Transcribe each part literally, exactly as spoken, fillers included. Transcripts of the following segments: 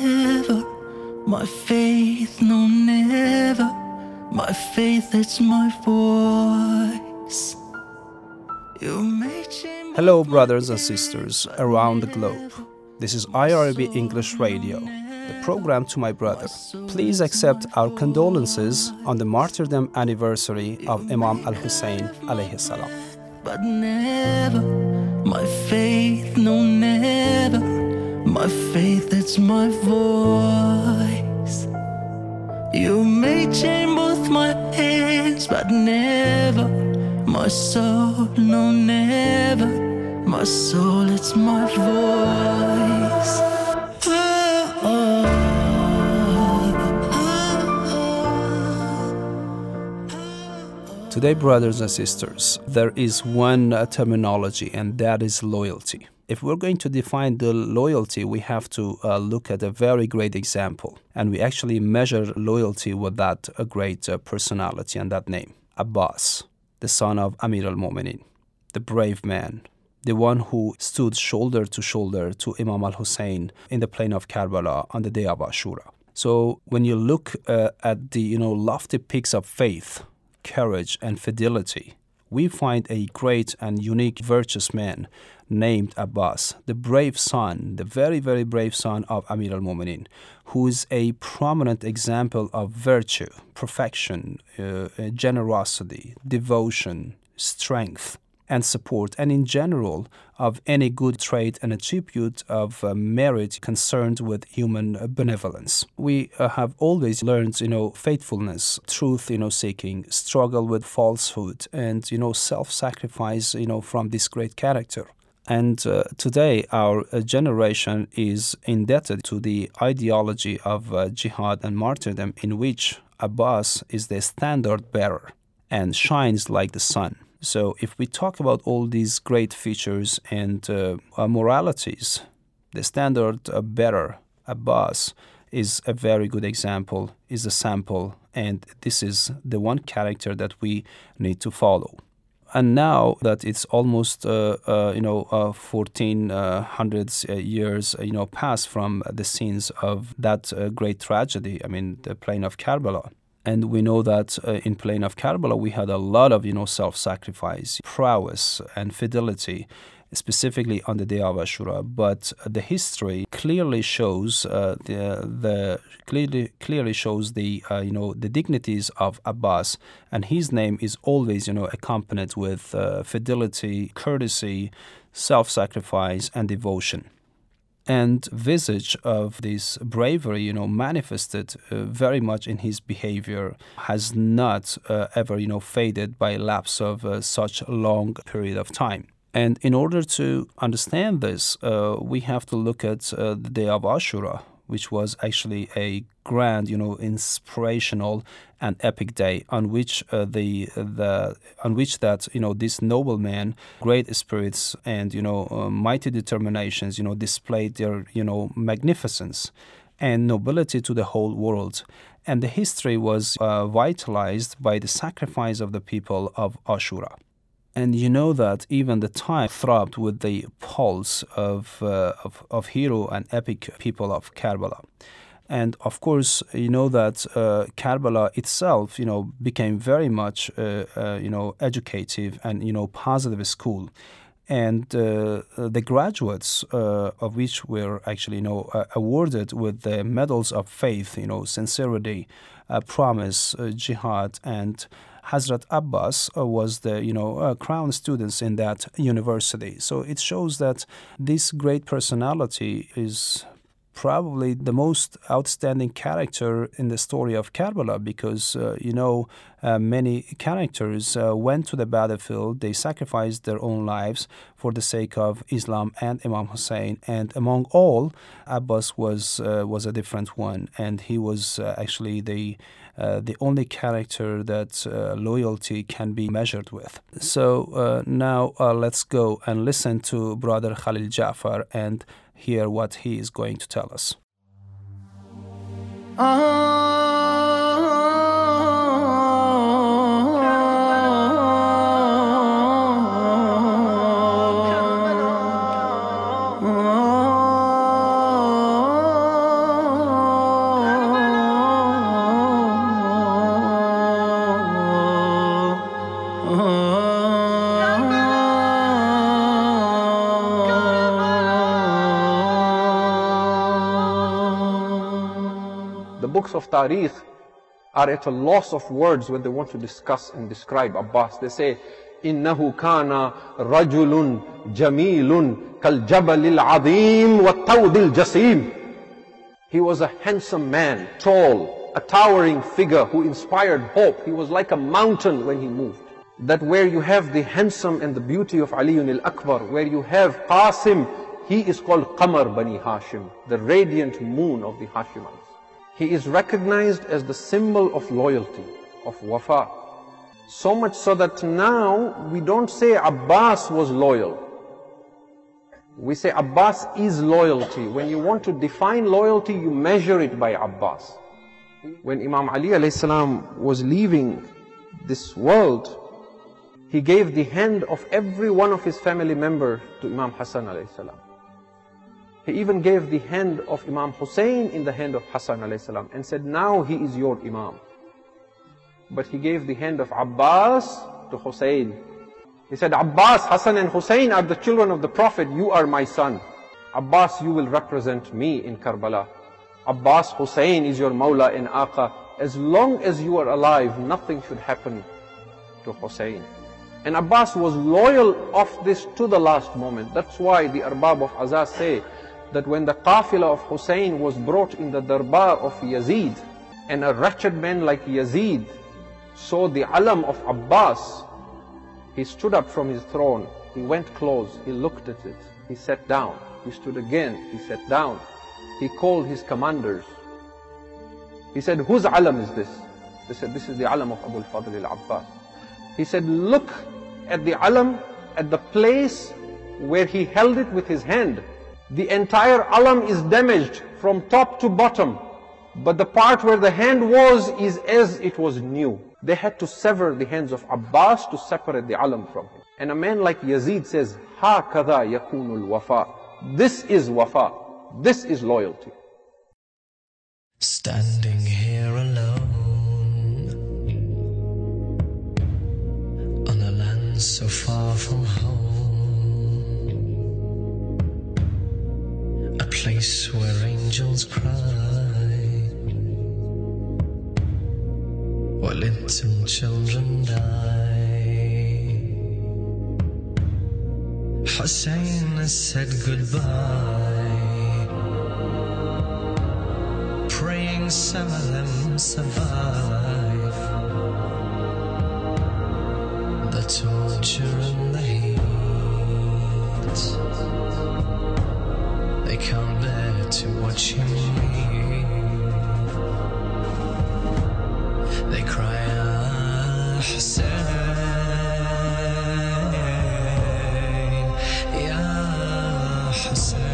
never. My faith, no, never. My faith, it's my voice. You may change. Hello, brothers and sisters around the globe. This is I R B English Radio, the program to my brother. Please accept our condolences on the martyrdom anniversary of Imam al-Hussein alayhi salam. But never, my faith, no, never. My faith, it's my voice. You may chain both my hands, but never. My soul, no, never. My soul, it's my voice. Oh, oh, oh, oh. Today, brothers and sisters, there is one uh, terminology, and that is loyalty. If we're going to define the loyalty, we have to uh, look at a very great example. And we actually measure loyalty with that a great uh, personality and that name, Abbas, the son of Amir al-Mu'minin, the brave man, the one who stood shoulder to shoulder to Imam al-Hussein in the plain of Karbala on the day of Ashura. So when you look uh, at the you know lofty peaks of faith, courage, and fidelity, we find a great and unique virtuous man named Abbas, the brave son, the very, very brave son of Amir al-Mu'minin, who is a prominent example of virtue, perfection, uh, generosity, devotion, strength, and support, and in general of any good trait and attribute of uh, merit concerned with human uh, benevolence. We uh, have always learned, you know, faithfulness, truth, you know, seeking, struggle with falsehood, and, you know, self-sacrifice, you know, from this great character. And uh, today our uh, generation is indebted to the ideology of uh, jihad and martyrdom, in which Abbas is the standard bearer and shines like the sun. So if we talk about all these great features and uh, uh, moralities, the standard uh, bearer, Abbas, is a very good example, is a sample, and this is the one character that we need to follow. And now that it's almost, uh, uh, you know, uh, fourteen hundreds uh, years, uh, you know, past from the scenes of that uh, great tragedy, I mean, the plain of Karbala. And we know that uh, in plain of Karbala, we had a lot of, you know, self-sacrifice, prowess, and fidelity, specifically on the day of Ashura. But uh, the history clearly shows uh, the the clearly clearly shows the uh, you know the dignities of Abbas, and his name is always, you know, accompanied with uh, fidelity, courtesy, self-sacrifice, and devotion. And visage of this bravery, you know, manifested uh, very much in his behavior, has not uh, ever, you know, faded by lapse of uh, such a long period of time. And in order to understand this, uh, we have to look at uh, the day of Ashura, which was actually a grand, you know, inspirational and epic day on which uh, the the on which that you know this noble man, great spirits, and you know uh, mighty determinations, you know, displayed their you know magnificence and nobility to the whole world. And the history was uh, vitalized by the sacrifice of the people of Ashura. And you know that even the time throbbed with the pulse of, uh, of of hero and epic people of Karbala. And of course, you know that uh, Karbala itself, you know, became very much, uh, uh, you know, educative and, you know, positive school. And uh, the graduates uh, of which were actually, you know, uh, awarded with the medals of faith, you know, sincerity, uh, promise, uh, jihad, and Hazrat Abbas uh, was the, you know, uh, crown students in that university. So it shows that this great personality is probably the most outstanding character in the story of Karbala, because, uh, you know, uh, many characters uh, went to the battlefield, they sacrificed their own lives for the sake of Islam and Imam Hussein. And among all, Abbas was uh, was a different one, and he was uh, actually the uh, the only character that uh, loyalty can be measured with. So uh, now uh, let's go and listen to Brother Khalil Jafar and hear what he is going to tell us. The books of Tariq are at a loss of words when they want to discuss and describe Abbas. They say, إِنَّهُ كَانَ رَجُلٌ جَمِيلٌ كَالْجَبَلِ الْعَظِيمِ وَالتَّوْدِ الْجَسِيمِ. He was a handsome man, tall, a towering figure who inspired hope. He was like a mountain when he moved. That where you have the handsome and the beauty of Ali al-Akbar, where you have Qasim, he is called Qamar Bani Hashim, the radiant moon of the Hashimites. He is recognized as the symbol of loyalty, of wafa. So much so that now we don't say Abbas was loyal. We say Abbas is loyalty. When you want to define loyalty, you measure it by Abbas. When Imam Ali alayhi salam was leaving this world, he gave the hand of every one of his family members to Imam Hassan alayhi salam. He even gave the hand of Imam Hussein in the hand of Hassan alayhi salam and said, now he is your Imam. But he gave the hand of Abbas to Hussein. He said, Abbas, Hassan and Hussein are the children of the Prophet, you are my son. Abbas, you will represent me in Karbala. Abbas, Hussein is your Mawla and Aqa. As long as you are alive, nothing should happen to Hussein. And Abbas was loyal of this to the last moment. That's why the Arbab of Azaz say that when the Qafila of Hussein was brought in the Darbar of Yazid, and a wretched man like Yazid saw the alam of Abbas, he stood up from his throne, he went close, he looked at it, he sat down, he stood again, he sat down, he called his commanders. He said, whose alam is this? They said, this is the alam of Abu al-Fadl al-Abbas. He said, look at the alam, at the place where he held it with his hand. The entire alam is damaged from top to bottom, but the part where the hand was is as it was new. They had to sever the hands of Abbas to separate the alam from him. And a man like Yazid says, هَكَذَا يَكُونُ الْوَفَاء. This is wafa. This is loyalty. Standing here alone on a land so far from home, a place where angels cry while little children die. Hussein has said goodbye, praying some of them survive the torture and the heat. They can't bear to watch him leave. They cry, Ah Hussein, Ya Hussein.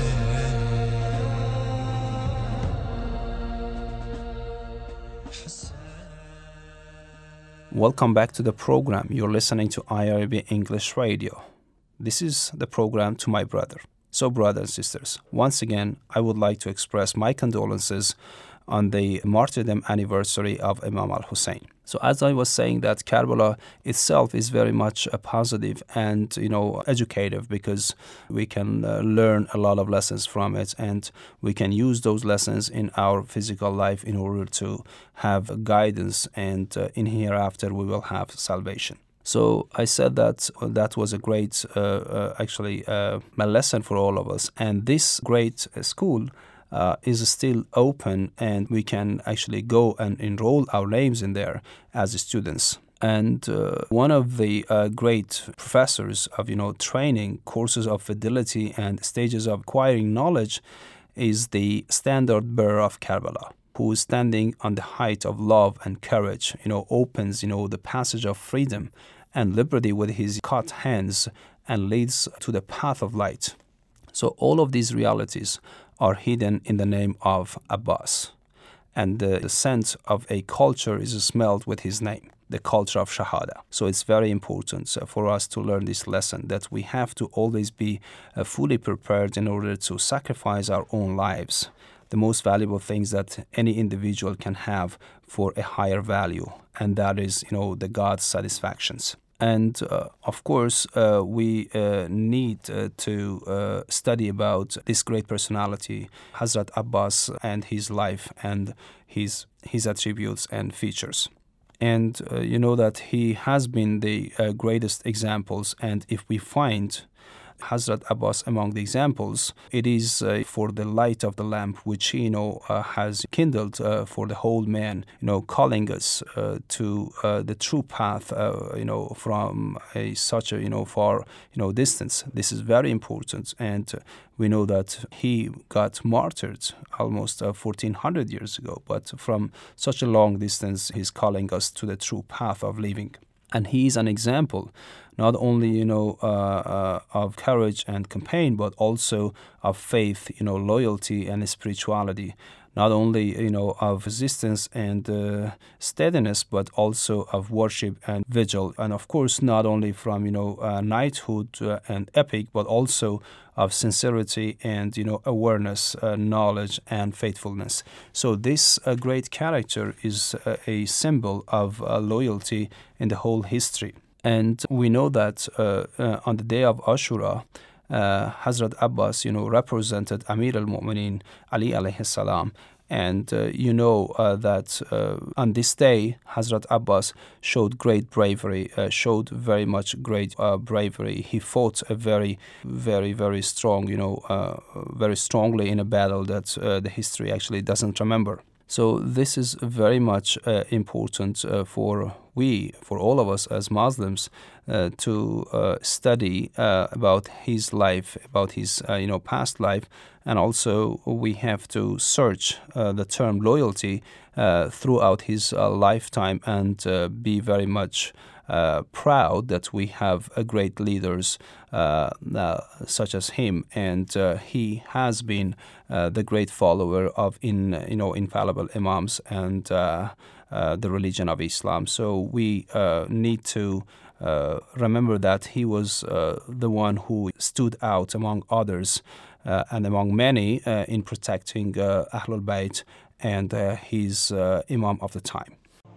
Welcome back to the program. You're listening to I R B English Radio. This is the program To My Brother. So, brothers and sisters, once again, I would like to express my condolences on the martyrdom anniversary of Imam al-Hussein. So as I was saying, that Karbala itself is very much a positive and, you know, educative, because we can uh, learn a lot of lessons from it, and we can use those lessons in our physical life in order to have guidance, and uh, in hereafter we will have salvation. So I said that uh, that was a great, uh, uh, actually, uh, a lesson for all of us. And this great uh, school uh, is still open, and we can actually go and enroll our names in there as students. And uh, one of the uh, great professors of, you know, training, courses of fidelity and stages of acquiring knowledge is the standard bearer of Karbala, who is standing on the height of love and courage, you know, opens, you know, the passage of freedom and liberty with his cut hands and leads to the path of light. So all of these realities are hidden in the name of Abbas. And the, the scent of a culture is smelled with his name, the culture of Shahada. So it's very important uh, for us to learn this lesson, that we have to always be uh, fully prepared in order to sacrifice our own lives, the most valuable things that any individual can have for a higher value, and that is, you know, the God's satisfactions. And uh, of course, uh, we uh, need uh, to uh, study about this great personality, Hazrat Abbas, and his life and his his attributes and features. And uh, you know that he has been the uh, greatest examples. And if we find Hazrat Abbas among the examples, it is uh, for the light of the lamp which you know uh, has kindled uh, for the whole man, you know, calling us uh, to uh, the true path, uh, you know, from a such a you know far you know distance. This is very important, and uh, we know that he got martyred almost uh, fourteen hundred years ago. But from such a long distance, he's calling us to the true path of living. And he is an example, not only, you know, uh, uh, of courage and campaign, but also of faith, you know, loyalty and spirituality. Not only, you know, of resistance and uh, steadiness, but also of worship and vigil. And of course, not only from, you know, uh, knighthood uh, and epic, but also of sincerity and, you know, awareness, uh, knowledge, and faithfulness. So this uh, great character is uh, a symbol of uh, loyalty in the whole history. And we know that uh, uh, on the day of Ashura, uh, Hazrat Abbas, you know, represented Amir al-Mu'mineen Ali alayhi salam. And uh, you know uh, that uh, on this day, Hazrat Abbas showed great bravery, uh, showed very much great uh, bravery. He fought a very, very, very strong, you know, uh, very strongly in a battle that uh, the history actually doesn't remember. So this is very much uh, important uh, for we, for all of us as Muslims, uh, to uh, study uh, about his life, about his uh, you know past life, and also we have to search uh, the term loyalty uh, throughout his uh, lifetime and uh, be very much uh, proud that we have uh, great leaders uh, uh, such as him, and uh, he has been uh, the great follower of in you know infallible imams and uh, uh, the religion of Islam. So we uh, need to uh, remember that he was uh, the one who stood out among others uh, and among many uh, in protecting uh, Ahlul Bayt and uh, his uh, imam of the time.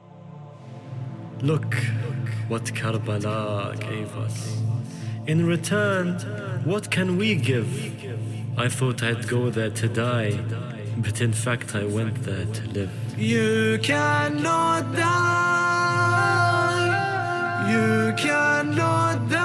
Look what Karbala gave us. In return, what can we give? I thought I'd go there to die, but in fact I went there to live. You cannot die. You cannot die.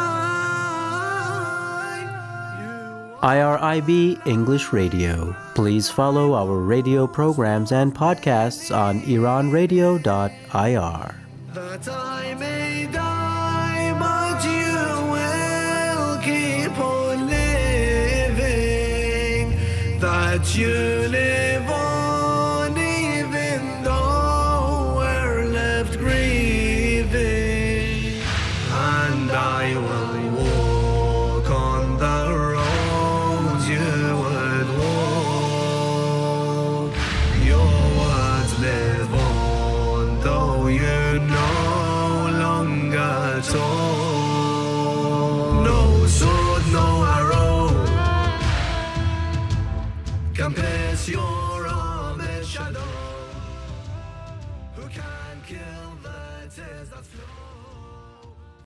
You I R I B English Radio. Please follow our radio programs and podcasts on iran radio dot I R. That I may die, but you will keep on living. That you live on, even though we're left grieving. And I will walk on the roads you would walk. Your words live on, though you no longer talk. No sword, no arrow can pierce your armor's shadow. Who can kill the tears that flow?